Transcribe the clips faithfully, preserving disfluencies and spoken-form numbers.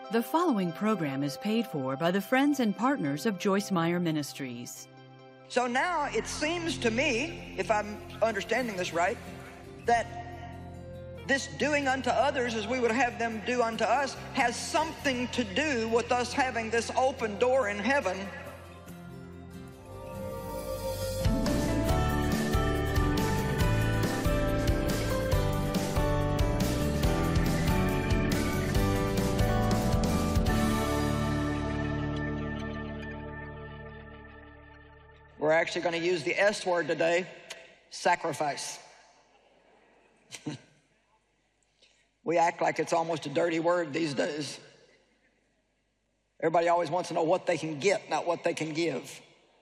The following program is paid for by the friends and partners of Joyce Meyer Ministries. So now it seems to me, if I'm understanding this right, that this doing unto others as we would have them do unto us has something to do with us having this open door in heaven. We're actually going to use the S word today, sacrifice. We act like it's almost a dirty word these days. Everybody always wants to know what they can get, not what they can give.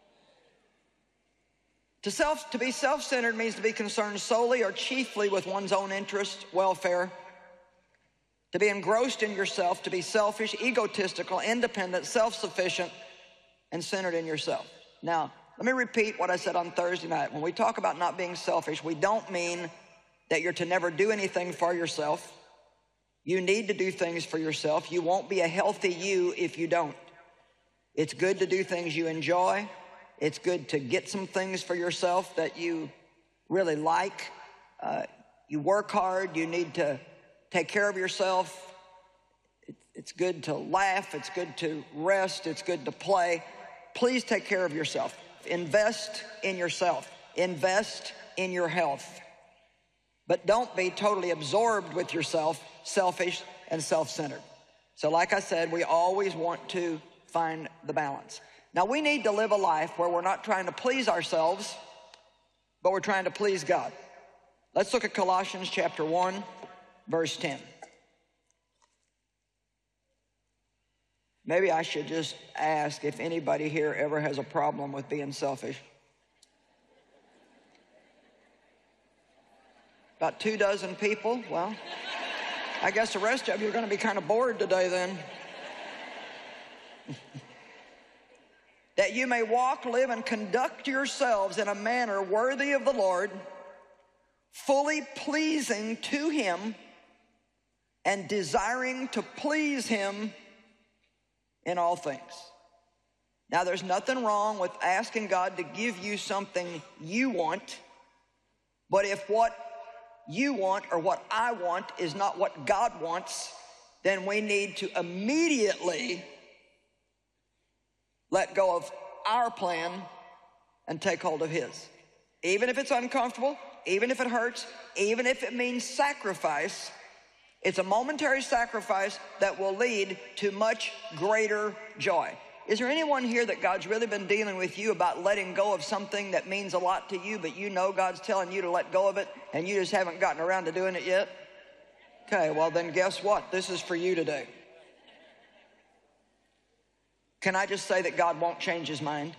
To self, to be self-centered means to be concerned solely or chiefly with one's own interest, welfare. To be engrossed in yourself, to be selfish, egotistical, independent, self-sufficient, and centered in yourself. Now, let me repeat what I said on Thursday night. When we talk about not being selfish, we don't mean that you're to never do anything for yourself. You need to do things for yourself. You won't be a healthy you if you don't. It's good to do things you enjoy. It's good to get some things for yourself that you really like. Uh, you work hard. You need to take care of yourself. It's good to laugh. It's good to rest. It's good to play. Please take care of yourself. Invest in yourself. Invest in your health. But don't be totally absorbed with yourself, selfish and self-centered. So like I said, we always want to find the balance. Now we need to live a life where we're not trying to please ourselves, but we're trying to please God. Let's look at Colossians chapter one, verse ten. Maybe I should just ask if anybody here ever has a problem with being selfish. About two dozen people. Well, I guess the rest of you are going to be kind of bored today then. That you may walk, live, and conduct yourselves in a manner worthy of the Lord, fully pleasing to Him and desiring to please Him in all things. Now, there's nothing wrong with asking God to give you something you want, but if what you want or what I want is not what God wants, then we need to immediately let go of our plan and take hold of His. Even if it's uncomfortable, even if it hurts, even if it means sacrifice, it's a momentary sacrifice that will lead to much greater joy. Is there anyone here that God's really been dealing with you about letting go of something that means a lot to you, but you know God's telling you to let go of it and you just haven't gotten around to doing it yet? Okay, well then guess what? This is for you today. Can I just say that God won't change His mind?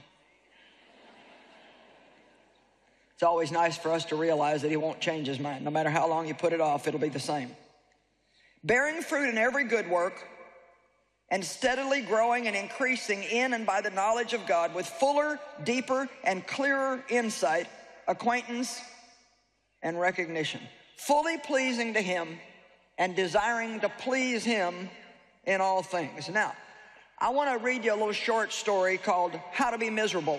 It's always nice for us to realize that He won't change His mind. No matter how long you put it off, it'll be the same. Bearing fruit in every good work, and steadily growing and increasing in and by the knowledge of God with fuller, deeper, and clearer insight, acquaintance, and recognition. Fully pleasing to Him and desiring to please Him in all things. Now, I want to read you a little short story called How to Be Miserable.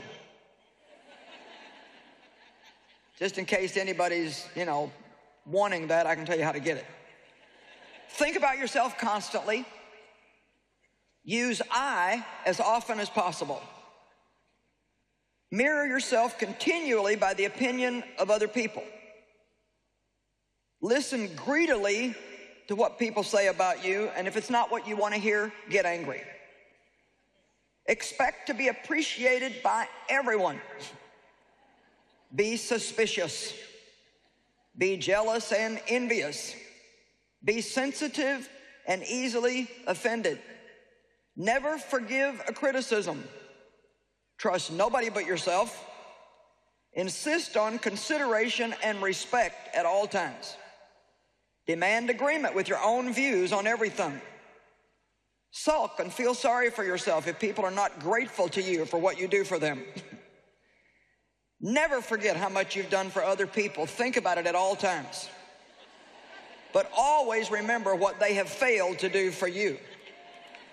Just in case anybody's, you know, wanting that, I can tell you how to get it. Think about yourself constantly. Use I as often as possible. Mirror yourself continually by the opinion of other people. Listen greedily to what people say about you, and if it's not what you want to hear, get angry. Expect to be appreciated by everyone. Be suspicious. Be jealous and envious. Be sensitive and easily offended. Never forgive a criticism. Trust nobody but yourself. Insist on consideration and respect at all times. Demand agreement with your own views on everything. Sulk and feel sorry for yourself if people are not grateful to you for what you do for them. Never forget how much you've done for other people. Think about it at all times. But always remember what they have failed to do for you.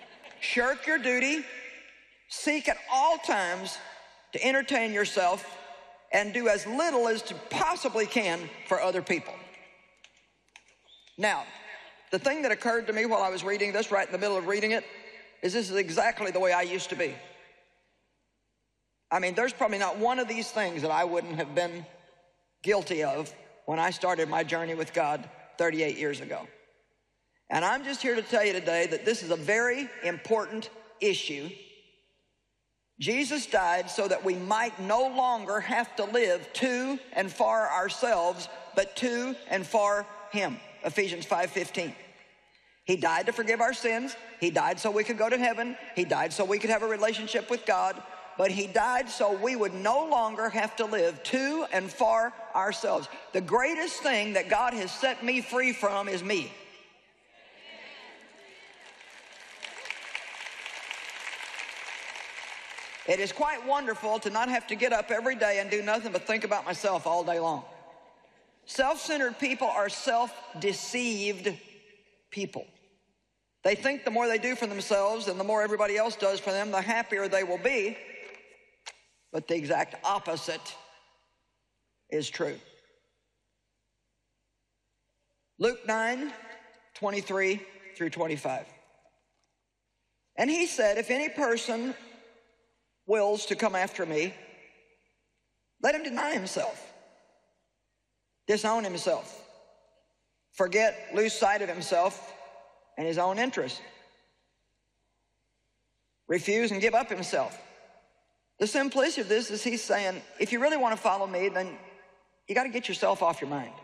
shirk your duty, seek at all times to entertain yourself, and do as little as you possibly can for other people. Now, the thing that occurred to me while I was reading this, right in the middle of reading it, is this is exactly the way I used to be. I mean, there's probably not one of these things that I wouldn't have been guilty of when I started my journey with God thirty-eight years ago. And I'm just here to tell you today that this is a very important issue. Jesus died so that we might no longer have to live to and for ourselves, but to and for him. Ephesians five fifteen. He died to forgive our sins. He died so we could go to heaven. He died so we could have a relationship with God. But he died so we would no longer have to live to and for ourselves. The greatest thing that God has set me free from is me. It is quite wonderful to not have to get up every day and do nothing but think about myself all day long. Self-centered people are self-deceived people. They think the more they do for themselves and the more everybody else does for them, the happier they will be. But the exact opposite is true. Luke nine, twenty-three through twenty-five. And he said, if any person wills to come after me, let him deny himself, disown himself, forget, lose sight of himself and his own interest, refuse and give up himself. The simplicity of this is he's saying, if you really want to follow me, then you got to get yourself off your mind.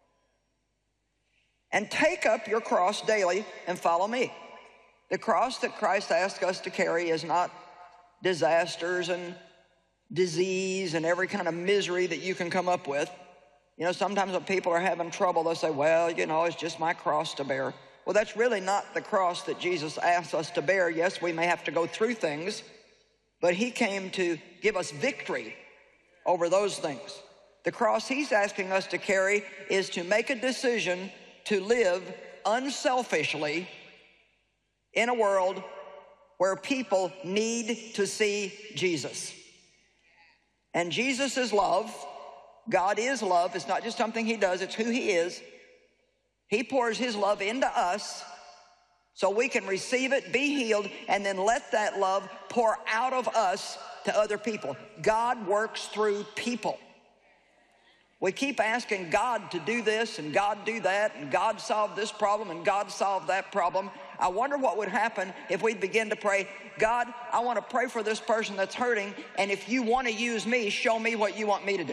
And take up your cross daily and follow me. The cross that Christ asked us to carry is not disasters and disease and every kind of misery that you can come up with. You know, sometimes when people are having trouble, they'll say, well, you know, it's just my cross to bear. Well, that's really not the cross that Jesus asked us to bear. Yes, we may have to go through things, but he came to give us victory over those things. The cross he's asking us to carry is to make a decision to live unselfishly in a world where people need to see Jesus. And Jesus is love. God is love. It's not just something he does, it's who he is. He pours his love into us so we can receive it, be healed, and then let that love pour out of us to other people. God works through people. We keep asking God to do this and God do that and God solve this problem and God solve that problem. I wonder what would happen if we begin to pray, God, I want to pray for this person that's hurting, and if you want to use me, show me what you want me to do.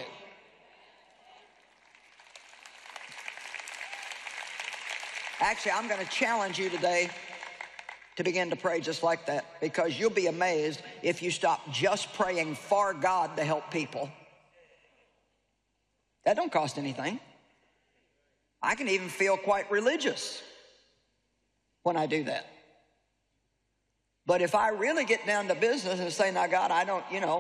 Actually, I'm going to challenge you today to begin to pray just like that, because you'll be amazed if you stop just praying for God to help people. That don't cost anything. I can even feel quite religious when I do that. But if I really get down to business and say, now God, I don't, you know,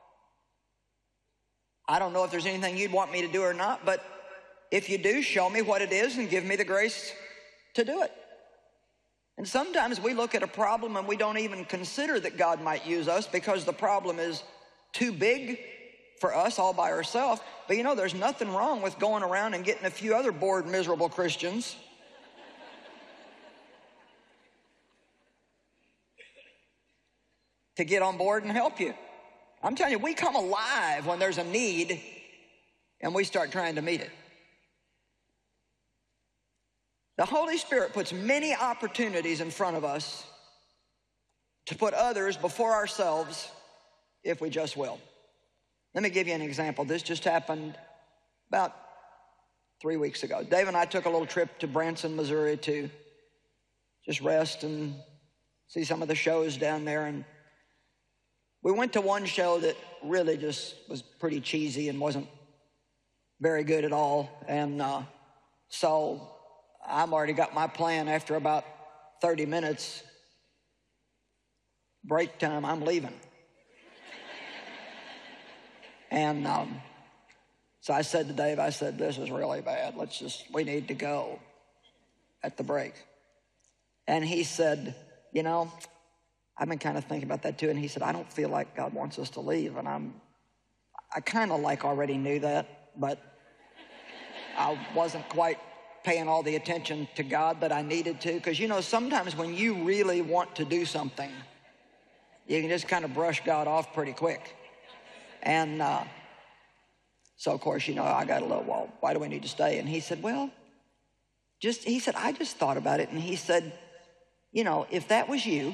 I don't know if there's anything you'd want me to do or not, but if you do, show me what it is and give me the grace to do it. And sometimes we look at a problem and we don't even consider that God might use us because the problem is too big for us all by ourselves. But you know, there's nothing wrong with going around and getting a few other bored, miserable Christians to get on board and help you. I'm telling you, we come alive when there's a need and we start trying to meet it. The Holy Spirit puts many opportunities in front of us to put others before ourselves if we just will. Let me give you an example. This just happened about three weeks ago. Dave and I took a little trip to Branson, Missouri to just rest and see some of the shows down there. And we went to one show that really just was pretty cheesy and wasn't very good at all. And uh, so I've already got my plan. After about thirty minutes, break time, I'm leaving. And um, so I said to Dave, I said, this is really bad. Let's just, we need to go at the break. And he said, you know, I've been kind of thinking about that too. And he said, I don't feel like God wants us to leave. And I'm, I kind of like already knew that, but I wasn't quite paying all the attention to God that I needed to. Because, you know, sometimes when you really want to do something, you can just kind of brush God off pretty quick. And uh, so, of course, you know, I got a little, well, why do we need to stay? And he said, well, just, he said, I just thought about it. And he said, you know, if that was you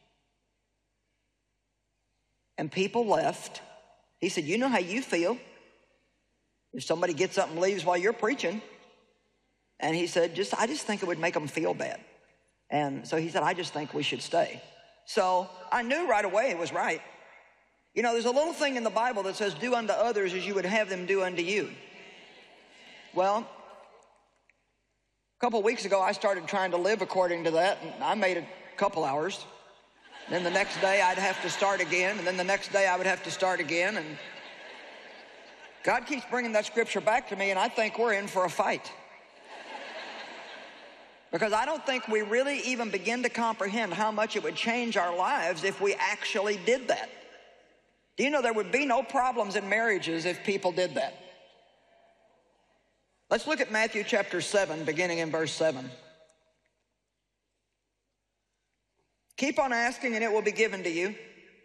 and people left, he said, you know how you feel if somebody gets up and leaves while you're preaching. And he said, just, I just think it would make them feel bad. And so he said, I just think we should stay. So I knew right away it was right. You know, there's a little thing in the Bible that says, do unto others as you would have them do unto you. Well, a couple of weeks ago, I started trying to live according to that, and I made a couple hours. Then the next day, I'd have to start again, and then the next day, I would have to start again. And God keeps bringing that scripture back to me, and I think we're in for a fight. Because I don't think we really even begin to comprehend how much it would change our lives if we actually did that. Do you know there would be no problems in marriages if people did that? Let's look at Matthew chapter seven, beginning in verse seven. Keep on asking and it will be given to you.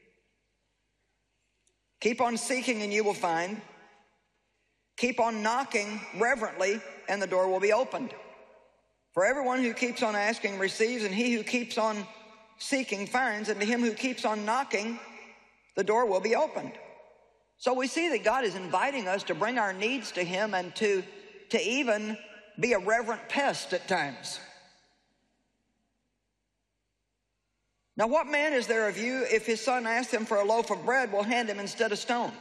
Keep on seeking and you will find. Keep on knocking reverently and the door will be opened. For everyone who keeps on asking receives, and he who keeps on seeking finds, and to him who keeps on knocking, the door will be opened. So we see that God is inviting us to bring our needs to him and to, to even be a reverent pest at times. Now, what man is there of you, if his son asks him for a loaf of bread, will hand him instead a stone?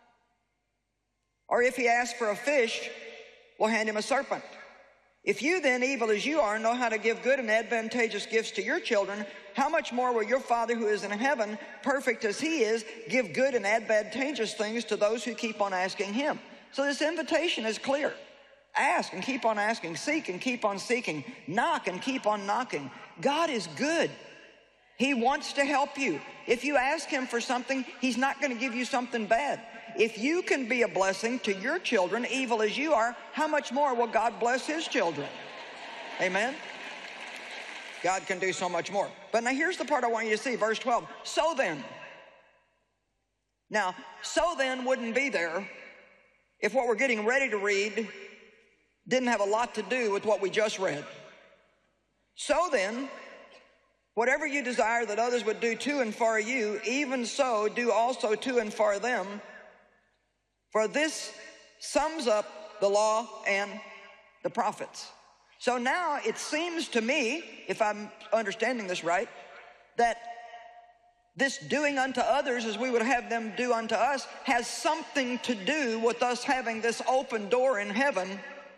Or if he asks for a fish, will hand him a serpent? If you then, evil as you are, know how to give good and advantageous gifts to your children, how much more will your Father who is in heaven, perfect as he is, give good and advantageous things to those who keep on asking him? So this invitation is clear. Ask and keep on asking. Seek and keep on seeking. Knock and keep on knocking. God is good. He wants to help you. If you ask him for something, he's not going to give you something bad. If you can be a blessing to your children, evil as you are, how much more will God bless his children? Amen? God can do so much more. But now here's the part I want you to see, verse twelve. So then. Now, so then wouldn't be there if what we're getting ready to read didn't have a lot to do with what we just read. So then, whatever you desire that others would do to and for you, even so do also to and for them. For this sums up the law and the prophets. So now it seems to me, if I'm understanding this right, that this doing unto others as we would have them do unto us has something to do with us having this open door in heaven.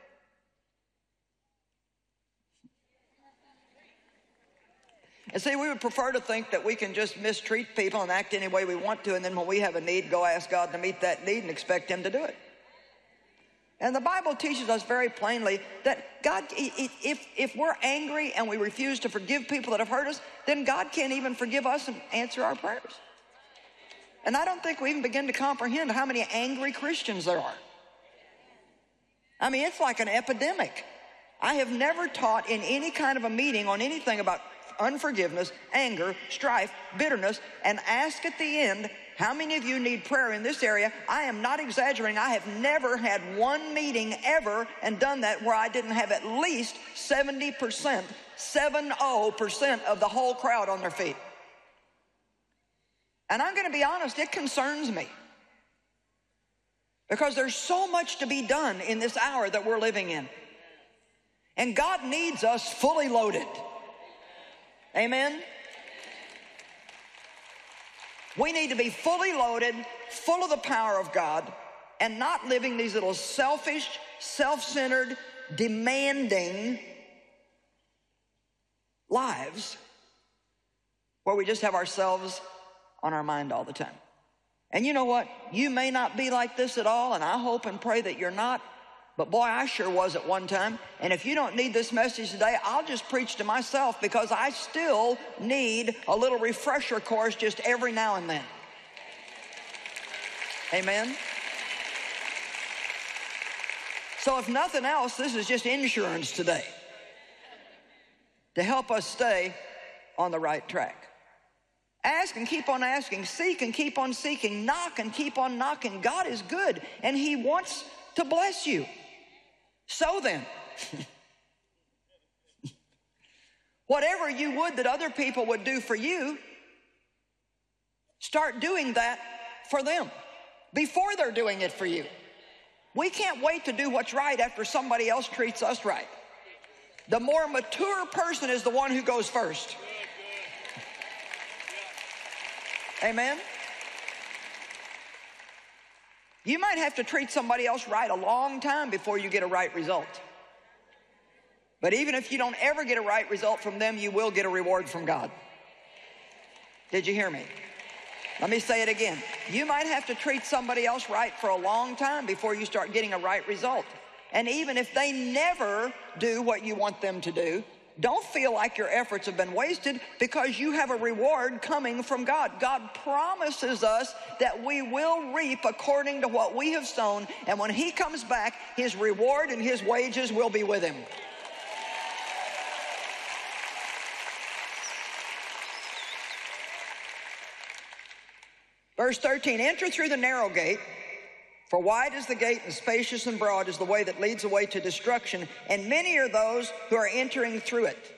And see, we would prefer to think that we can just mistreat people and act any way we want to, and then when we have a need, go ask God to meet that need and expect him to do it. And the Bible teaches us very plainly that God, if, if we're angry and we refuse to forgive people that have hurt us, then God can't even forgive us and answer our prayers. And I don't think we even begin to comprehend how many angry Christians there are. I mean, it's like an epidemic. I have never taught in any kind of a meeting on anything about unforgiveness, anger, strife, bitterness, and ask at the end, how many of you need prayer in this area? I am not exaggerating. I have never had one meeting ever and done that where I didn't have at least seventy percent, seventy percent of the whole crowd on their feet. And I'm going to be honest, it concerns me. Because there's so much to be done in this hour that we're living in. And God needs us fully loaded. Amen? We need to be fully loaded, full of the power of God, and not living these little selfish, self-centered, demanding lives where we just have ourselves on our mind all the time. And you know what? You may not be like this at all, and I hope and pray that you're not, But boy, I sure was at one time. And if you don't need this message today, I'll just preach to myself, because I still need a little refresher course just every now and then. Amen? So if nothing else, this is just insurance today to help us stay on the right track. Ask and keep on asking. Seek and keep on seeking. Knock and keep on knocking. God is good, and He wants to bless you. So then, whatever you would that other people would do for you, start doing that for them before they're doing it for you. We can't wait to do what's right after somebody else treats us right. The more mature person is the one who goes first. Amen? You might have to treat somebody else right a long time before you get a right result. But even if you don't ever get a right result from them, you will get a reward from God. Did you hear me? Let me say it again. You might have to treat somebody else right for a long time before you start getting a right result. And even if they never do what you want them to do, don't feel like your efforts have been wasted, because you have a reward coming from God. God promises us that we will reap according to what we have sown, and when He comes back, His reward and His wages will be with Him. Verse thirteen, enter through the narrow gate, for wide is the gate and spacious and broad is the way that leads away to destruction, and many are those who are entering through it.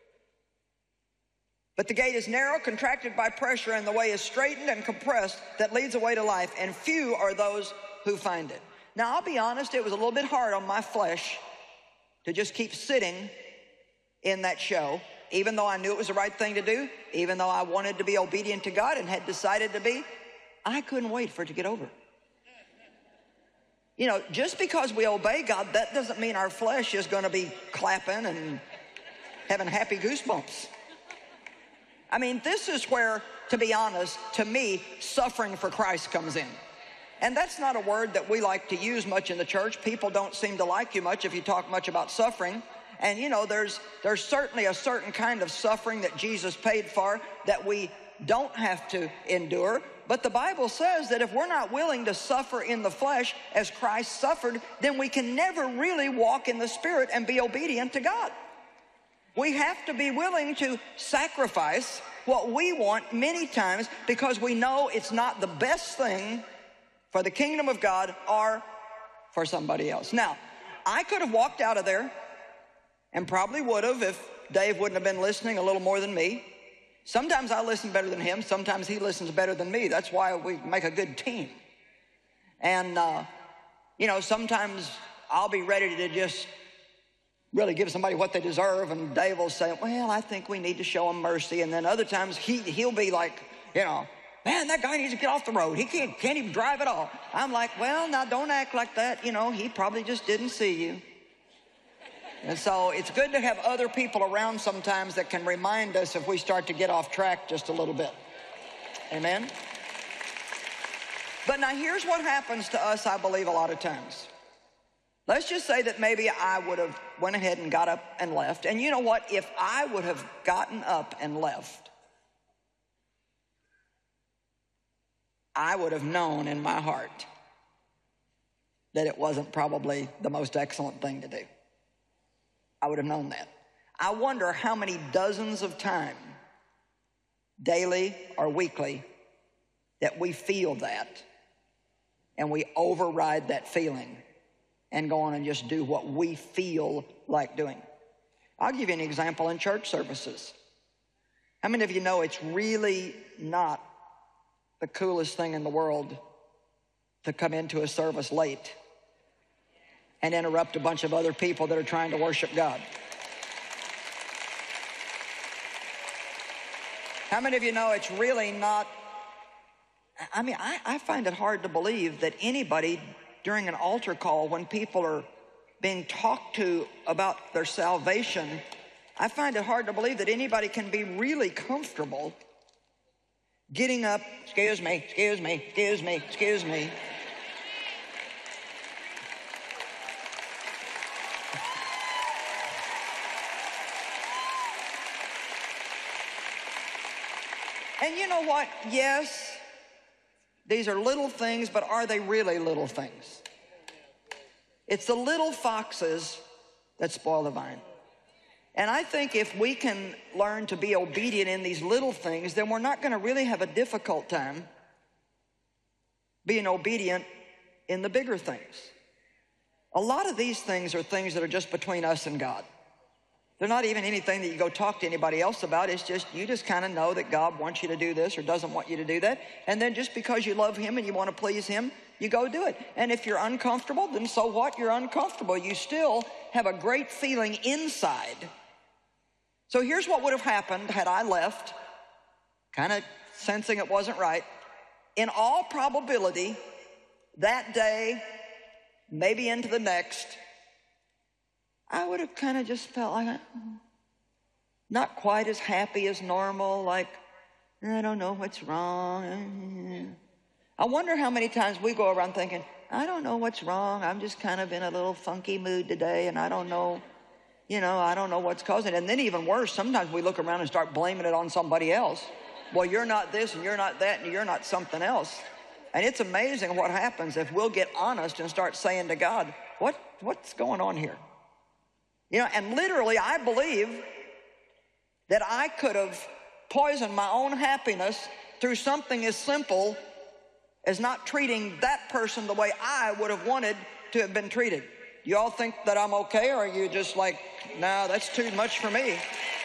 But the gate is narrow, contracted by pressure, and the way is straitened and compressed that leads away to life, and few are those who find it. Now, I'll be honest, it was a little bit hard on my flesh to just keep sitting in that show, even though I knew it was the right thing to do, even though I wanted to be obedient to God and had decided to be. I couldn't wait for it to get over. You know, just because we obey God, that doesn't mean our flesh is going to be clapping and having happy goosebumps. I mean, this is where, to be honest, to me, suffering for Christ comes in. And that's not a word that we like to use much in the church. People don't seem to like you much if you talk much about suffering. And, you know, there's, there's certainly a certain kind of suffering that Jesus paid for that we don't have to endure. But the Bible says that if we're not willing to suffer in the flesh as Christ suffered, then we can never really walk in the Spirit and be obedient to God. We have to be willing to sacrifice what we want many times because we know it's not the best thing for the kingdom of God or for somebody else. Now, I could have walked out of there and probably would have if Dave wouldn't have been listening a little more than me. Sometimes I listen better than him. Sometimes he listens better than me. That's why we make a good team. And, uh, you know, sometimes I'll be ready to just really give somebody what they deserve, and Dave will say, well, I think we need to show them mercy. And then other times he, he'll be like, you know, man, that guy needs to get off the road. He can't, can't even drive at all. I'm like, well, now don't act like that. You know, he probably just didn't see you. And so it's good to have other people around sometimes that can remind us if we start to get off track just a little bit. Amen? But now here's what happens to us, I believe, a lot of times. Let's just say that maybe I would have went ahead and got up and left. And you know what? If I would have gotten up and left, I would have known in my heart that it wasn't probably the most excellent thing to do. I would have known that. I wonder how many dozens of times, daily or weekly, that we feel that and we override that feeling and go on and just do what we feel like doing. I'll give you an example in church services. How many of you know it's really not the coolest thing in the world to come into a service late and interrupt a bunch of other people that are trying to worship God? How many of you know it's really not, I mean, I, I find it hard to believe that anybody during an altar call when people are being talked to about their salvation, I find it hard to believe that anybody can be really comfortable getting up, excuse me, excuse me, excuse me, excuse me. And you know what? Yes, these are little things, but are they really little things? It's the little foxes that spoil the vine. And I think if we can learn to be obedient in these little things, then we're not going to really have a difficult time being obedient in the bigger things. A lot of these things are things that are just between us and God. They're not even anything that you go talk to anybody else about. It's just, you just kind of know that God wants you to do this or doesn't want you to do that. And then just because you love him and you want to please him, you go do it. And if you're uncomfortable, then so what? You're uncomfortable. You still have a great feeling inside. So here's what would have happened had I left, kind of sensing it wasn't right. In all probability, that day, maybe into the next, I would have kind of just felt like not quite as happy as normal, like, I don't know what's wrong. I wonder how many times we go around thinking, I don't know what's wrong. I'm just kind of in a little funky mood today, and I don't know, you know, I don't know what's causing it. And then even worse, sometimes we look around and start blaming it on somebody else. Well, you're not this, and you're not that, and you're not something else. And it's amazing what happens if we'll get honest and start saying to God, what, what's going on here? You know, and literally I believe that I could have poisoned my own happiness through something as simple as not treating that person the way I would have wanted to have been treated. You all think that I'm okay, or are you just like, no, that's too much for me?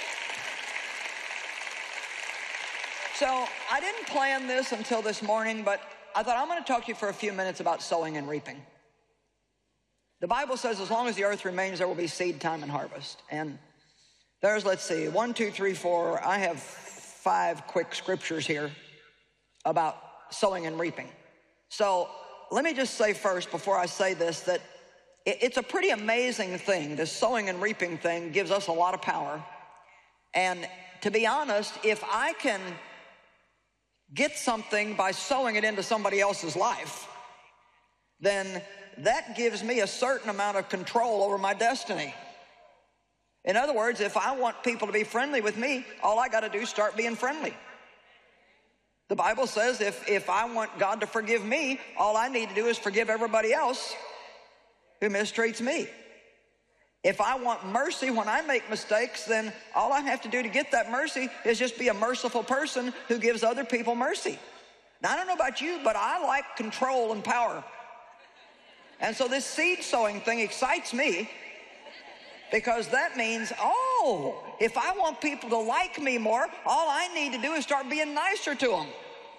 So I didn't plan this until this morning, but I thought I'm going to talk to you for a few minutes about sowing and reaping. The Bible says as long as the earth remains, there will be seed time and harvest. And there's, let's see, one, two, three, four. I have five quick scriptures here about sowing and reaping. So let me just say first, before I say this, that it's a pretty amazing thing. This sowing and reaping thing gives us a lot of power. And to be honest, if I can get something by sowing it into somebody else's life, then that gives me a certain amount of control over my destiny. In other words, if I want people to be friendly with me, all I got to do is start being friendly. The Bible says if, if I want God to forgive me, all I need to do is forgive everybody else who mistreats me. If I want mercy when I make mistakes, then all I have to do to get that mercy is just be a merciful person who gives other people mercy. Now, I don't know about you, but I like control and power. And so this seed sowing thing excites me, because that means, oh, if I want people to like me more, all I need to do is start being nicer to them.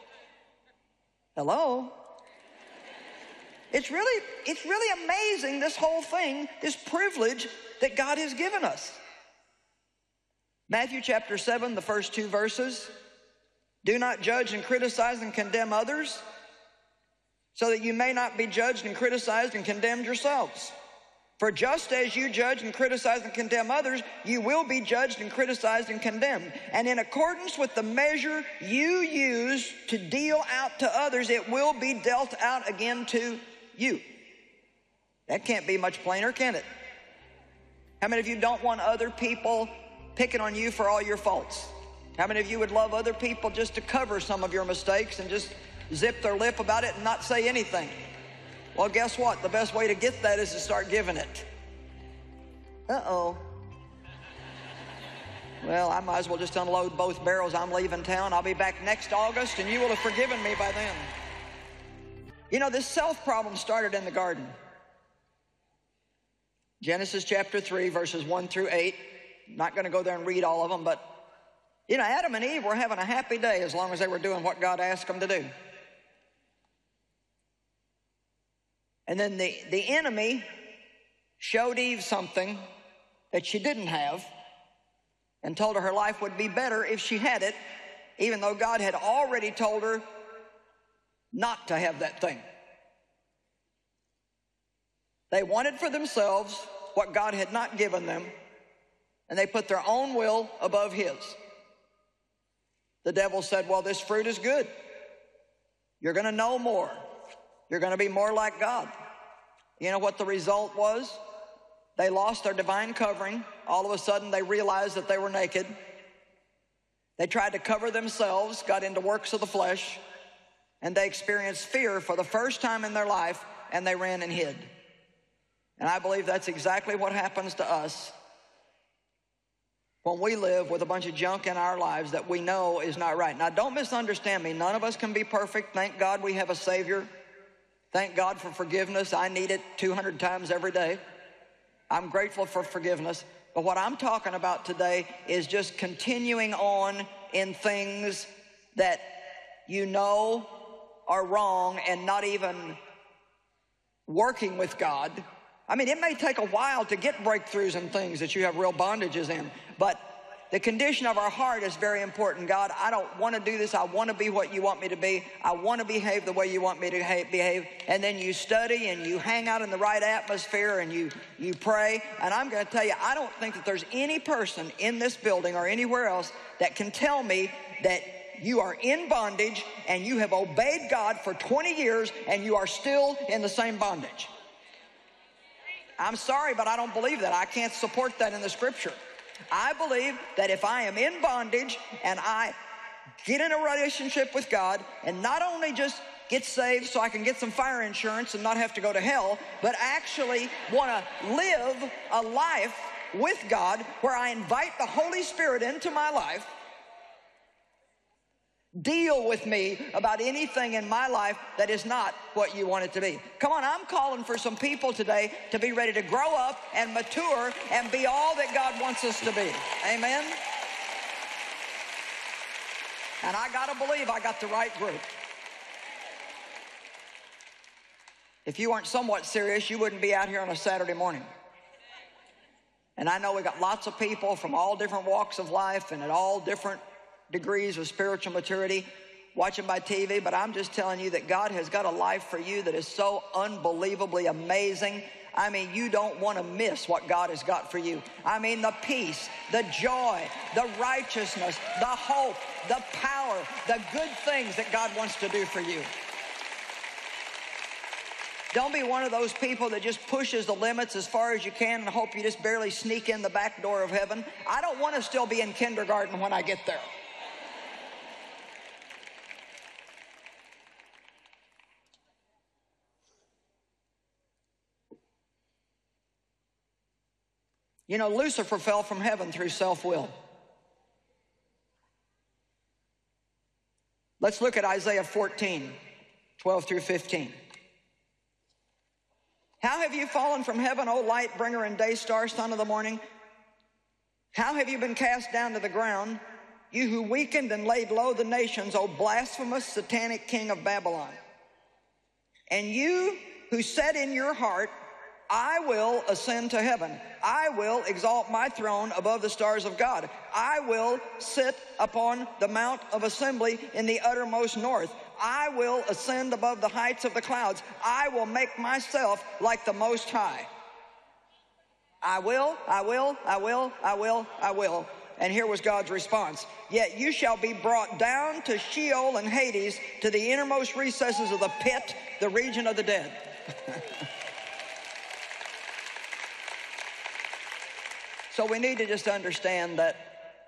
Hello? It's really, it's really amazing, this whole thing, this privilege that God has given us. Matthew chapter seven, the first two verses. Do not judge and criticize and condemn others, so that you may not be judged and criticized and condemned yourselves. For just as you judge and criticize and condemn others, you will be judged and criticized and condemned. And in accordance with the measure you use to deal out to others, it will be dealt out again to you. That can't be much plainer, can it? How many of you don't want other people picking on you for all your faults? How many of you would love other people just to cover some of your mistakes and just zip their lip about it and not say anything? Well, guess what? The best way to get that is to start giving it. Uh-oh. Well, I might as well just unload both barrels. I'm leaving town. I'll be back next August, and you will have forgiven me by then. You know, this self problem started in the garden. Genesis chapter three, verses one through eight. I'm not going to go there and read all of them, but, you know, Adam and Eve were having a happy day as long as they were doing what God asked them to do. And then the, the enemy showed Eve something that she didn't have and told her her life would be better if she had it, even though God had already told her not to have that thing. They wanted for themselves what God had not given them, and they put their own will above his. The devil said, well, this fruit is good. You're going to know more. You're going to be more like God. You know what the result was? They lost their divine covering. All of a sudden, they realized that they were naked. They tried to cover themselves, got into works of the flesh, and they experienced fear for the first time in their life, and they ran and hid. And I believe that's exactly what happens to us when we live with a bunch of junk in our lives that we know is not right. Now, don't misunderstand me. None of us can be perfect. Thank God we have a Savior. Thank God for forgiveness. I need it two hundred times every day. I'm grateful for forgiveness. But what I'm talking about today is just continuing on in things that you know are wrong and not even working with God. I mean, it may take a while to get breakthroughs in things that you have real bondages in, but the condition of our heart is very important. God, I don't want to do this. I want to be what you want me to be. I want to behave the way you want me to behave. And then you study and you hang out in the right atmosphere and you, you pray. And I'm going to tell you, I don't think that there's any person in this building or anywhere else that can tell me that you are in bondage and you have obeyed God for twenty years and you are still in the same bondage. I'm sorry, but I don't believe that. I can't support that in the scripture. I believe that if I am in bondage and I get in a relationship with God and not only just get saved so I can get some fire insurance and not have to go to hell, but actually want to live a life with God where I invite the Holy Spirit into my life, deal with me about anything in my life that is not what you want it to be. Come on, I'm calling for some people today to be ready to grow up and mature and be all that God wants us to be. Amen? And I got to believe I got the right group. If you weren't somewhat serious, you wouldn't be out here on a Saturday morning. And I know we got lots of people from all different walks of life and at all different degrees of spiritual maturity watching by T V, but I'm just telling you that God has got a life for you that is so unbelievably amazing. I mean, you don't want to miss what God has got for you. I mean, the peace, the joy, the righteousness, the hope, the power, the good things that God wants to do for you. Don't be one of those people that just pushes the limits as far as you can and hope you just barely sneak in the back door of heaven. I don't want to still be in kindergarten when I get there. You know, Lucifer fell from heaven through self-will. Let's look at Isaiah fourteen, twelve through fifteen. How have you fallen from heaven, O light bringer and day star, son of the morning? How have you been cast down to the ground, you who weakened and laid low the nations, O blasphemous, satanic king of Babylon? And you who said in your heart, I will ascend to heaven. I will exalt my throne above the stars of God. I will sit upon the mount of assembly in the uttermost north. I will ascend above the heights of the clouds. I will make myself like the Most High. I will, I will, I will, I will, I will. And here was God's response. Yet you shall be brought down to Sheol and Hades, to the innermost recesses of the pit, the region of the dead. So we need to just understand that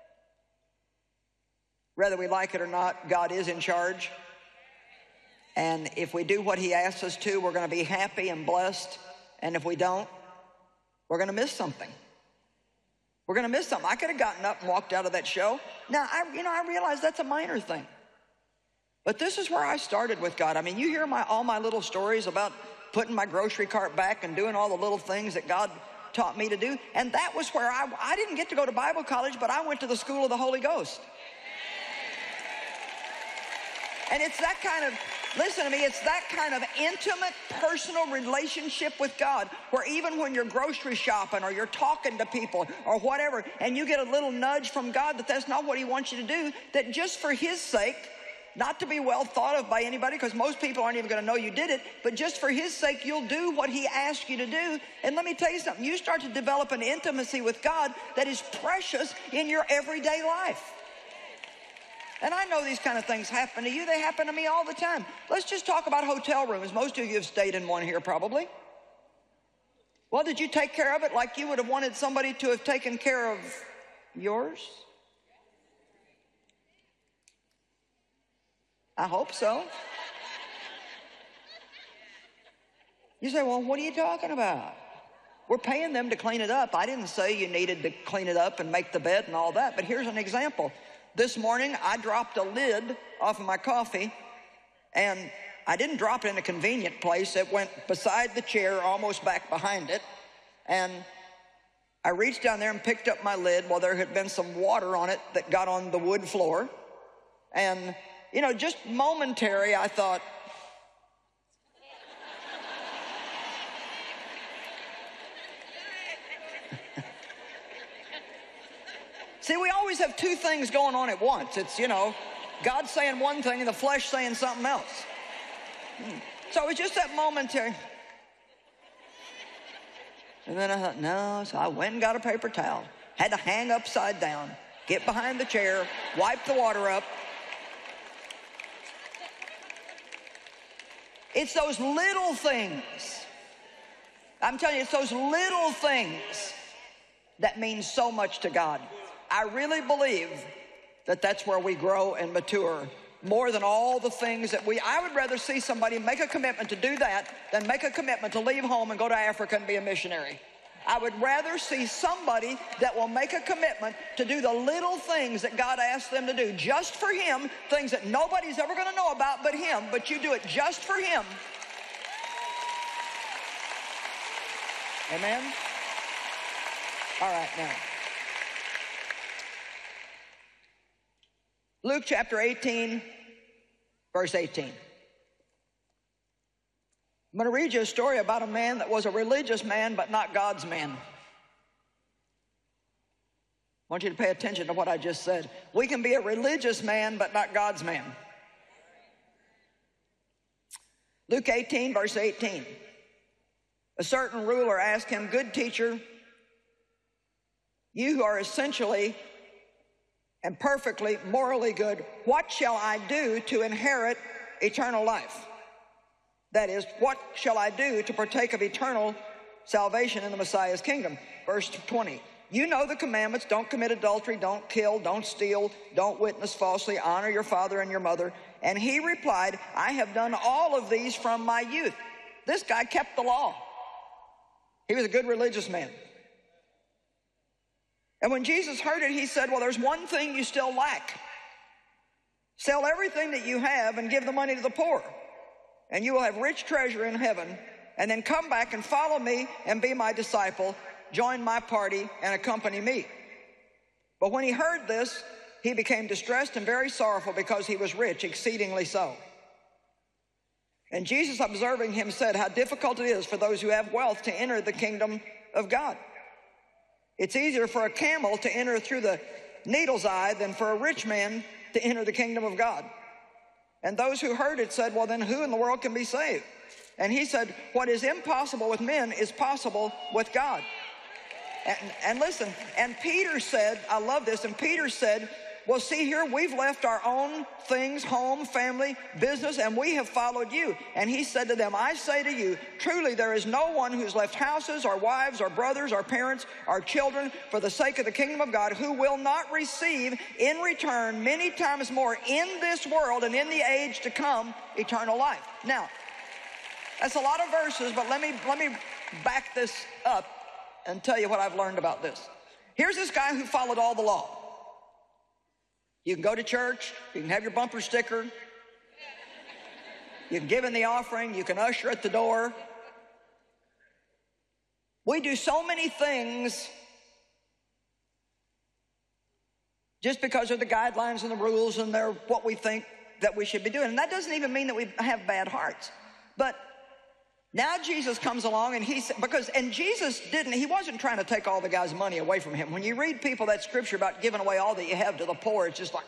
whether we like it or not, God is in charge. And if we do what he asks us to, we're going to be happy and blessed. And if we don't, we're going to miss something. We're going to miss something. I could have gotten up and walked out of that show. Now, I, you know, I realize that's a minor thing. But this is where I started with God. I mean, you hear my all my little stories about putting my grocery cart back and doing all the little things that God taught me to do. And that was where I, I didn't get to go to Bible college, but I went to the school of the Holy Ghost. And it's that kind of, listen to me, it's that kind of intimate, personal relationship with God where even when you're grocery shopping or you're talking to people or whatever, and you get a little nudge from God that that's not what he wants you to do, that just for his sake, not to be well thought of by anybody, because most people aren't even going to know you did it, but just for his sake, you'll do what he asked you to do. And let me tell you something, you start to develop an intimacy with God that is precious in your everyday life. And I know these kind of things happen to you. They happen to me all the time. Let's just talk about hotel rooms. Most of you have stayed in one here probably. Well, did you take care of it like you would have wanted somebody to have taken care of yours? I hope so. You say, well, what are you talking about? We're paying them to clean it up. I didn't say you needed to clean it up and make the bed and all that, but here's an example. This morning, I dropped a lid off of my coffee, and I didn't drop it in a convenient place. It went beside the chair, almost back behind it, and I reached down there and picked up my lid. Well, there had been some water on it that got on the wood floor, and, you know, just momentary, I thought, see, we always have two things going on at once. It's, you know, God saying one thing and the flesh saying something else. So it was just that momentary. And then I thought, no, so I went and got a paper towel. Had to hang upside down, get behind the chair, wipe the water up. It's those little things. I'm telling you, it's those little things that mean so much to God. I really believe that that's where we grow and mature more than all the things that we, I would rather see somebody make a commitment to do that than make a commitment to leave home and go to Africa and be a missionary. I would rather see somebody that will make a commitment to do the little things that God asked them to do just for Him, things that nobody's ever going to know about but Him, but you do it just for Him. Amen? All right, now. Luke chapter eighteen, verse eighteen. I'm going to read you a story about a man that was a religious man, but not God's man. I want you to pay attention to what I just said. We can be a religious man, but not God's man. Luke eighteen, verse eighteen. A certain ruler asked him, "Good teacher, you who are essentially and perfectly morally good, what shall I do to inherit eternal life?" That is, what shall I do to partake of eternal salvation in the Messiah's kingdom? Verse twenty, you know the commandments: don't commit adultery, don't kill, don't steal, don't witness falsely, honor your father and your mother. And he replied, I have done all of these from my youth. This guy kept the law. He was a good religious man. And when Jesus heard it, he said, well, there's one thing you still lack. Sell everything that you have and give the money to the poor, and you will have rich treasure in heaven. And then come back and follow me and be my disciple. Join my party and accompany me. But when he heard this, he became distressed and very sorrowful, because he was rich, exceedingly so. And Jesus, observing him, said, how difficult it is for those who have wealth to enter the kingdom of God. It's easier for a camel to enter through the needle's eye than for a rich man to enter the kingdom of God. And those who heard it said, well, then who in the world can be saved? And he said, what is impossible with men is possible with God. And, and listen, and Peter said, I love this, and Peter said, well, see here, we've left our own things, home, family, business, and we have followed you. And he said to them, I say to you, truly there is no one who's left houses or wives or brothers or parents or children for the sake of the kingdom of God who will not receive in return many times more in this world and in the age to come eternal life. Now, that's a lot of verses, but let me, let me back this up and tell you what I've learned about this. Here's this guy who followed all the law. You can go to church, you can have your bumper sticker, you can give in the offering, you can usher at the door. We do so many things just because of the guidelines and the rules and they're what we think that we should be doing. And that doesn't even mean that we have bad hearts. But now Jesus comes along and he said, because, and Jesus didn't, he wasn't trying to take all the guy's money away from him. When you read people that scripture about giving away all that you have to the poor, it's just like,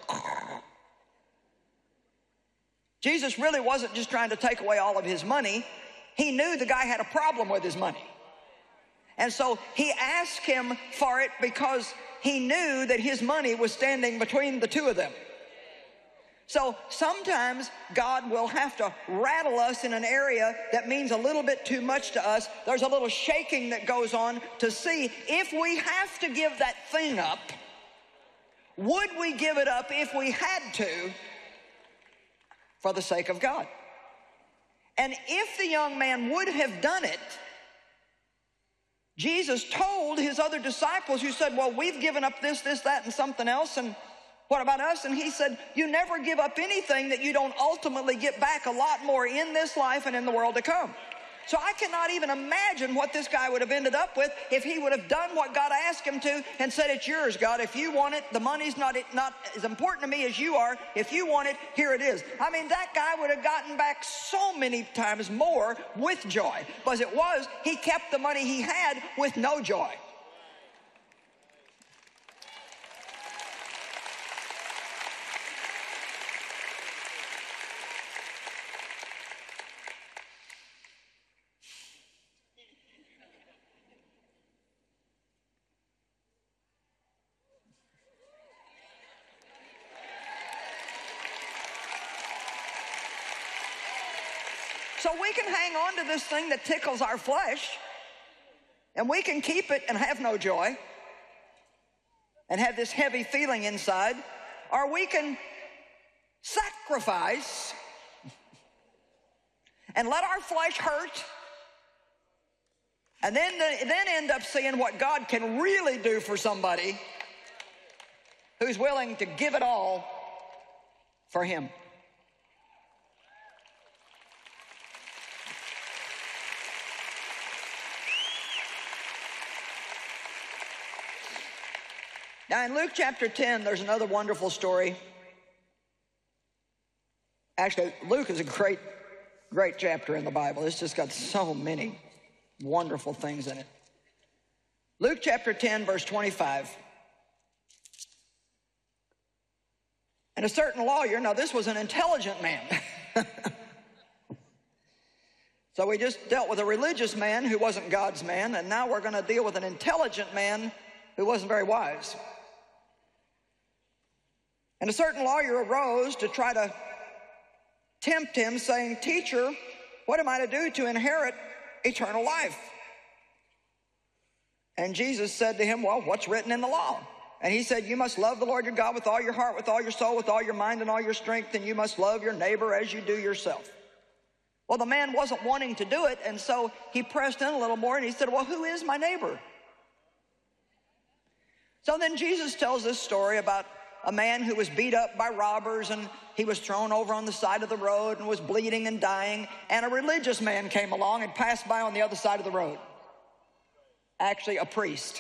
Jesus really wasn't just trying to take away all of his money. He knew the guy had a problem with his money. And so he asked him for it because he knew that his money was standing between the two of them. So sometimes God will have to rattle us in an area that means a little bit too much to us. There's a little shaking that goes on to see if we have to give that thing up. Would we give it up if we had to for the sake of God. And if the young man would have done it, Jesus told his other disciples who said, well, we've given up this, this, that, and something else, and what about us? And he said, you never give up anything that you don't ultimately get back a lot more in this life and in the world to come. So I cannot even imagine what this guy would have ended up with if he would have done what God asked him to and said, it's yours, God. If you want it, the money's not, not as important to me as you are. If you want it, here it is. I mean, that guy would have gotten back so many times more with joy. But as it was, he kept the money he had with no joy. So we can hang on to this thing that tickles our flesh, and we can keep it and have no joy and have this heavy feeling inside, or we can sacrifice and let our flesh hurt and then, then end up seeing what God can really do for somebody who's willing to give it all for him. Now in Luke chapter ten, there's another wonderful story. Actually, Luke is a great, great chapter in the Bible. It's just got so many wonderful things in it. Luke chapter ten, verse twenty-five. And a certain lawyer, now this was an intelligent man. So we just dealt with a religious man who wasn't God's man, and now we're going to deal with an intelligent man who wasn't very wise. And a certain lawyer arose to try to tempt him, saying, Teacher, what am I to do to inherit eternal life? And Jesus said to him, well, what's written in the law? And he said, you must love the Lord your God with all your heart, with all your soul, with all your mind, and all your strength, and you must love your neighbor as you do yourself. Well, the man wasn't wanting to do it, and so he pressed in a little more, and he said, well, who is my neighbor? So then Jesus tells this story about a man who was beat up by robbers, and he was thrown over on the side of the road and was bleeding and dying, and a religious man came along and passed by on the other side of the road. Actually, a priest.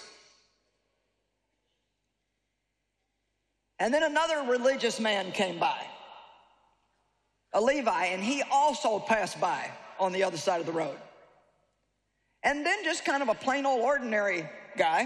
And then another religious man came by, a Levi, and he also passed by on the other side of the road. And then just kind of a plain old ordinary guy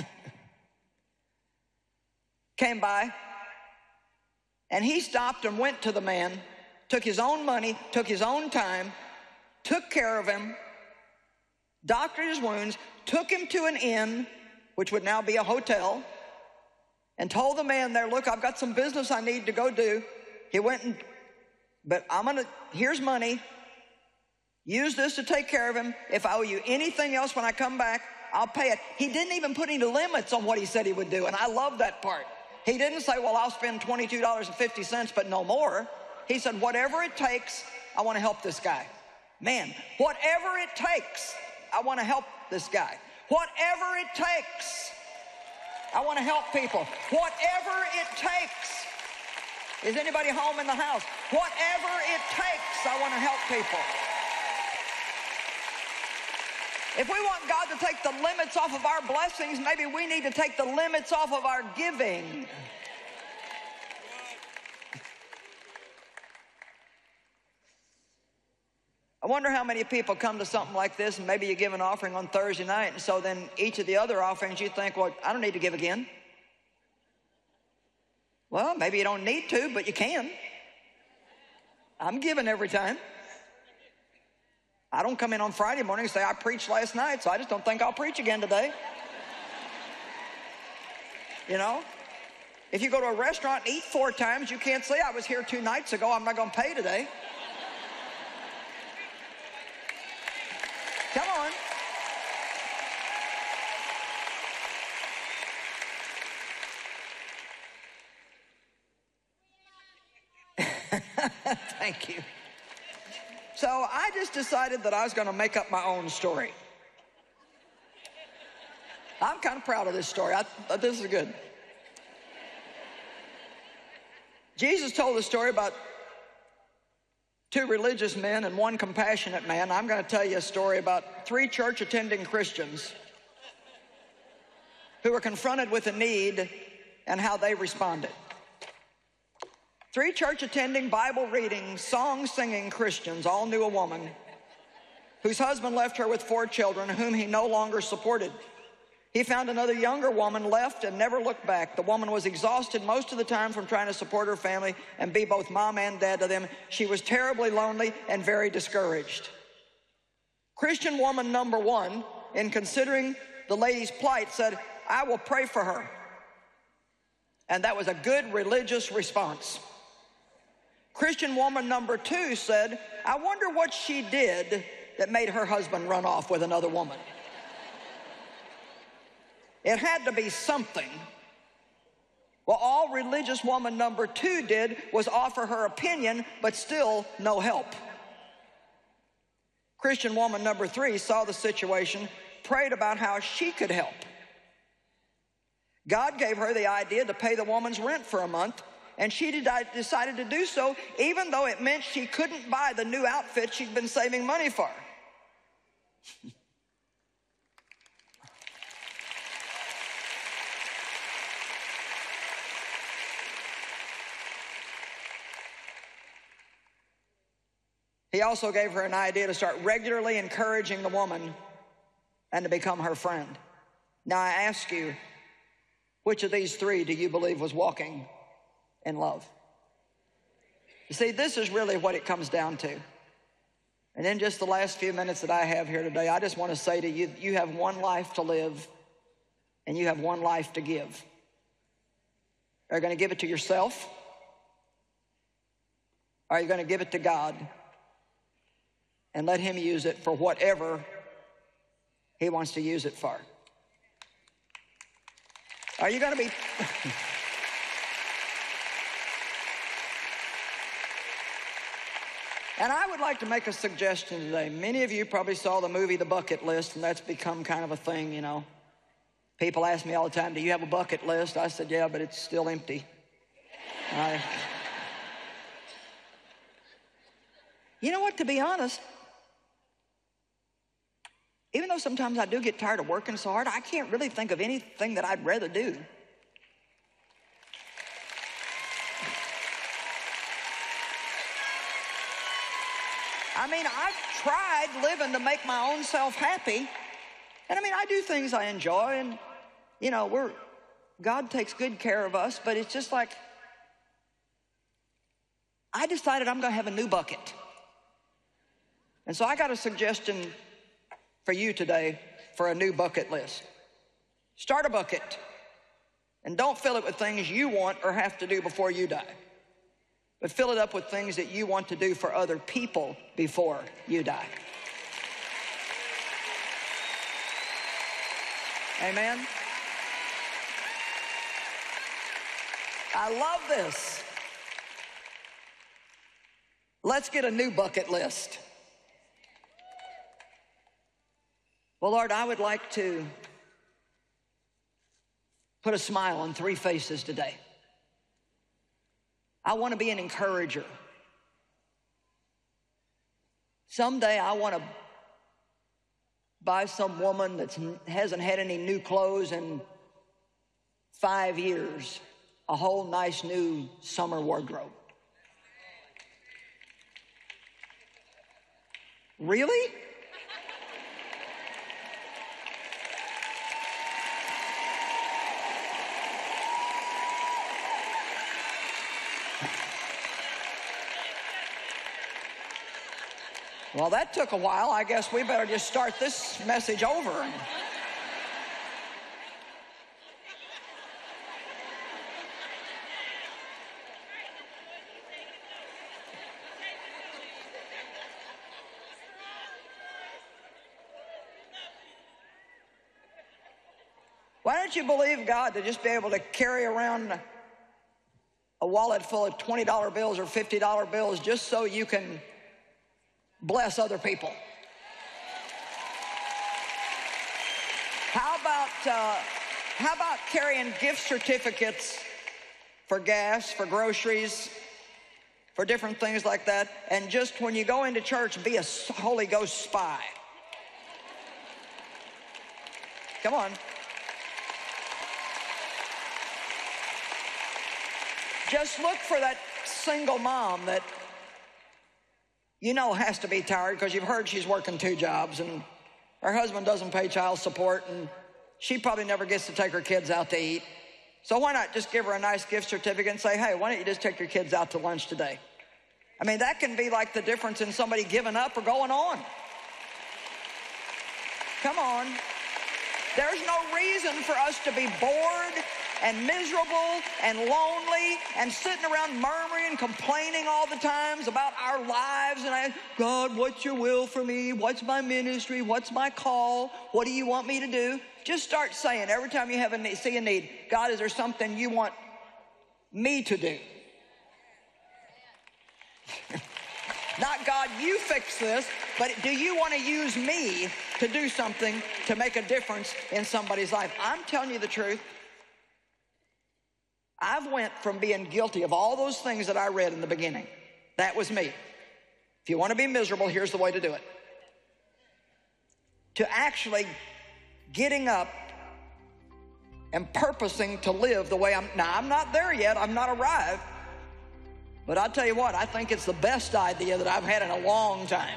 came by, and he stopped and went to the man, took his own money, took his own time, took care of him, doctored his wounds, took him to an inn, which would now be a hotel, and told the man there, look, I've got some business I need to go do. He went and, but I'm gonna, here's money. Use this to take care of him. If I owe you anything else when I come back, I'll pay it. He didn't even put any limits on what he said he would do, and I love that part. He didn't say, well, I'll spend twenty-two dollars and fifty cents, but no more. He said, whatever it takes, I want to help this guy. Man, whatever it takes, I want to help this guy. Whatever it takes, I want to help people. Whatever it takes. Is anybody home in the house? Whatever it takes, I want to help people. If we want God to take the limits off of our blessings, maybe we need to take the limits off of our giving. I wonder how many people come to something like this, and maybe you give an offering on Thursday night, and so then each of the other offerings you think, well, I don't need to give again. Well, maybe you don't need to, but you can. I'm giving every time. I don't come in on Friday morning and say, I preached last night, so I just don't think I'll preach again today. You know? If you go to a restaurant and eat four times, you can't say, I was here two nights ago, I'm not going to pay today. Come on. Thank Thank you. So I just decided that I was going to make up my own story. I'm kind of proud of this story. I, this is good. Jesus told a story about two religious men and one compassionate man. I'm going to tell you a story about three church-attending Christians who were confronted with a need and how they responded. Three church-attending, Bible-reading, song-singing Christians all knew a woman whose husband left her with four children whom he no longer supported. He found another younger woman, left, and never looked back. The woman was exhausted most of the time from trying to support her family and be both mom and dad to them. She was terribly lonely and very discouraged. Christian woman number one, in considering the lady's plight, said, "I will pray for her." And that was a good religious response. Christian woman number two said, "I wonder what she did that made her husband run off with another woman." It had to be something. Well, all religious woman number two did was offer her opinion, but still no help. Christian woman number three saw the situation, prayed about how she could help. God gave her the idea to pay the woman's rent for a month, and she decided to do so, even though it meant she couldn't buy the new outfit she'd been saving money for. He also gave her an idea to start regularly encouraging the woman and to become her friend. Now I ask you, which of these three do you believe was walking in love? You see, this is really what it comes down to. And in just the last few minutes that I have here today, I just want to say to you, you have one life to live and you have one life to give. Are you going to give it to yourself? Are you going to give it to God and let him use it for whatever he wants to use it for? Are you going to be... And I would like to make a suggestion today. Many of you probably saw the movie The Bucket List, and that's become kind of a thing, you know. People ask me all the time, "Do you have a bucket list?" I said, "Yeah, but it's still empty." I... You know what, to be honest, even though sometimes I do get tired of working so hard, I can't really think of anything that I'd rather do. I mean, I've tried living to make my own self happy. And I mean, I do things I enjoy, and, you know, we're, God takes good care of us, but it's just like, I decided I'm going to have a new bucket. And so I got a suggestion for you today for a new bucket list. Start a bucket, and don't fill it with things you want or have to do before you die, but fill it up with things that you want to do for other people before you die. Amen? I love this. Let's get a new bucket list. Well, Lord, I would like to put a smile on three faces today. I want to be an encourager. Someday I want to buy some woman that hasn't had any new clothes in five years, a whole nice new summer wardrobe. Really? Well, that took a while. I guess we better just start this message over. Why don't you believe God to just be able to carry around a wallet full of twenty dollar bills or fifty dollar bills just so you can bless other people? How about, uh, how about carrying gift certificates for gas, for groceries, for different things like that, and just when you go into church, be a Holy Ghost spy? Come on. Just look for that single mom that you know has to be tired because you've heard she's working two jobs and her husband doesn't pay child support and she probably never gets to take her kids out to eat. So why not just give her a nice gift certificate and say, hey, why don't you just take your kids out to lunch today? I mean, that can be like the difference in somebody giving up or going on. Come on. There's no reason for us to be bored and miserable and lonely and sitting around murmuring and complaining all the times about our lives. And I, God, what's your will for me? What's my ministry? What's my call? What do you want me to do? Just start saying every time you have a need, see a need, God, is there something you want me to do? Not God, you fix this, but do you want to use me to do something to make a difference in somebody's life? I'm telling you the truth. I've went from being guilty of all those things that I read in the beginning. That was me. If you want to be miserable, here's the way to do it. To actually getting up and purposing to live the way I'm. Now, I'm not there yet. I'm not arrived. But I'll tell you what, I think it's the best idea that I've had in a long time.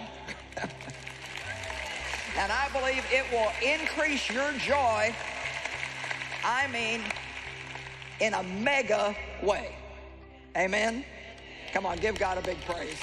And I believe it will increase your joy, I mean, in a mega way. Amen? Come on, give God a big praise.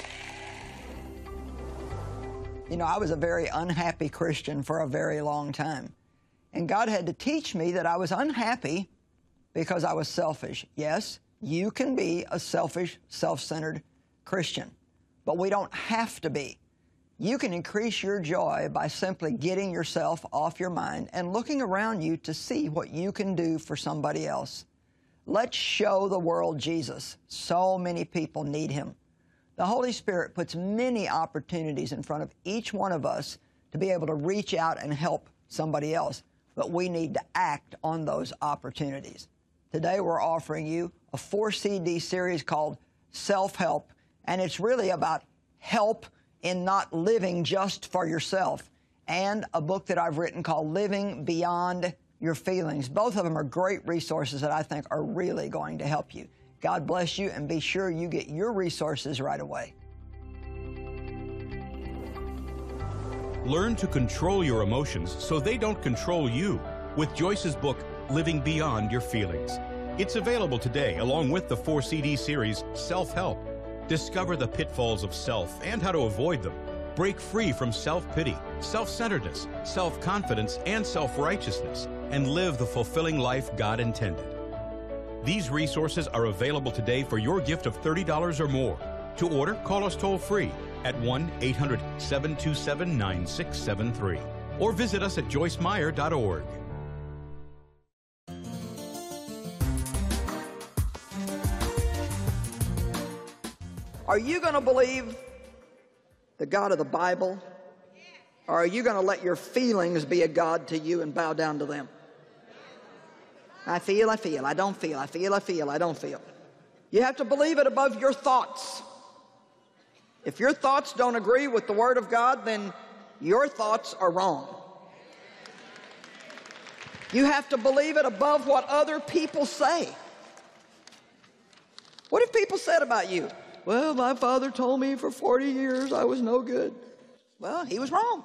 You know, I was a very unhappy Christian for a very long time. And God had to teach me that I was unhappy because I was selfish. Yes, you can be a selfish, self-centered Christian, but we don't have to be. You can increase your joy by simply getting yourself off your mind and looking around you to see what you can do for somebody else. Let's show the world Jesus. So many people need him. The Holy Spirit puts many opportunities in front of each one of us to be able to reach out and help somebody else, but we need to act on those opportunities. Today we're offering you a four C D series called Self-Help, and it's really about help in not living just for yourself, and a book that I've written called Living Beyond Your Feelings. Both of them are great resources that I think are really going to help you. God bless you, and be sure you get your resources right away. Learn to control your emotions so they don't control you with Joyce's book, Living Beyond Your Feelings. It's available today along with the four C D series Self-Help. Discover the pitfalls of self and how to avoid them. Break free from self-pity, self-centeredness, self-confidence, and self-righteousness, and live the fulfilling life God intended. These resources are available today for your gift of thirty dollars or more. To order, call us toll-free at one eight hundred, seven two seven, nine six seven three or visit us at joyce meyer dot org. Are you going to believe the God of the Bible, or are you going to let your feelings be a God to you and bow down to them? I feel, I feel, I don't feel, I feel, I feel, I don't feel. You have to believe it above your thoughts. If your thoughts don't agree with the Word of God, then your thoughts are wrong. You have to believe it above what other people say. What have people said about you? Well, my father told me for forty years I was no good. Well, he was wrong.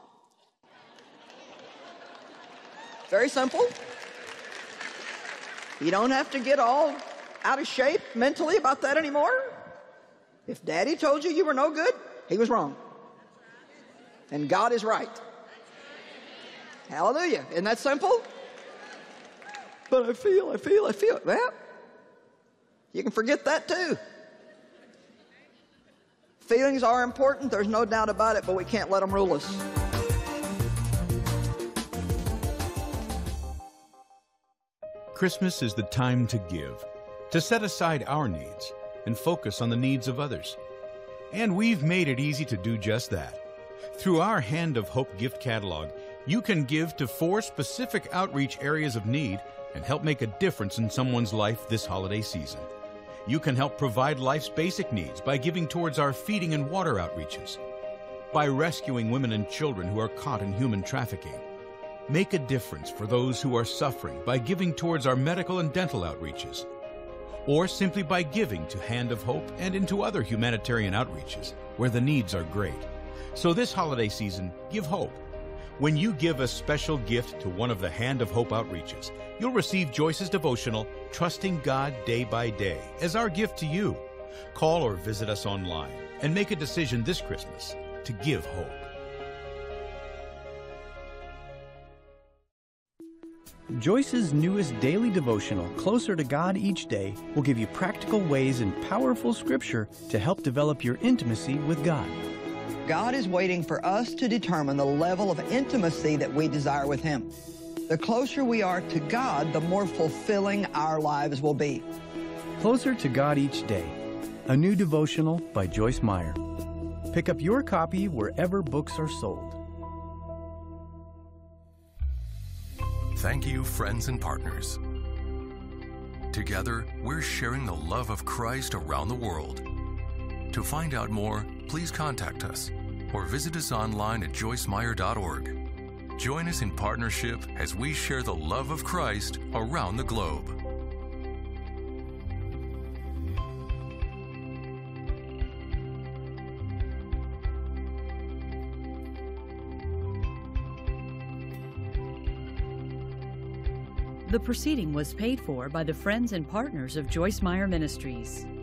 Very simple. You don't have to get all out of shape mentally about that anymore. If Daddy told you you were no good, he was wrong. And God is right. Hallelujah. Isn't that simple? But I feel, I feel, I feel. Well, you can forget that too. Feelings are important, there's no doubt about it, but we can't let them rule us. Christmas is the time to give, to set aside our needs, and focus on the needs of others. And we've made it easy to do just that. Through our Hand of Hope gift catalog, you can give to four specific outreach areas of need and help make a difference in someone's life this holiday season. You can help provide life's basic needs by giving towards our feeding and water outreaches, by rescuing women and children who are caught in human trafficking. Make a difference for those who are suffering by giving towards our medical and dental outreaches, or simply by giving to Hand of Hope and into other humanitarian outreaches where the needs are great. So this holiday season, give hope. When you give a special gift to one of the Hand of Hope outreaches, you'll receive Joyce's devotional, Trusting God Day by Day, as our gift to you. Call or visit us online and make a decision this Christmas to give hope. Joyce's newest daily devotional, Closer to God Each Day, will give you practical ways and powerful scripture to help develop your intimacy with God. God is waiting for us to determine the level of intimacy that we desire with Him. The closer we are to God, the more fulfilling our lives will be. Closer to God Each Day, a new devotional by Joyce Meyer. Pick up your copy wherever books are sold. Thank you, friends and partners. Together, we're sharing the love of Christ around the world. To find out more, please contact us or visit us online at joyce meyer dot org. Join us in partnership as we share the love of Christ around the globe. The proceeding was paid for by the friends and partners of Joyce Meyer Ministries.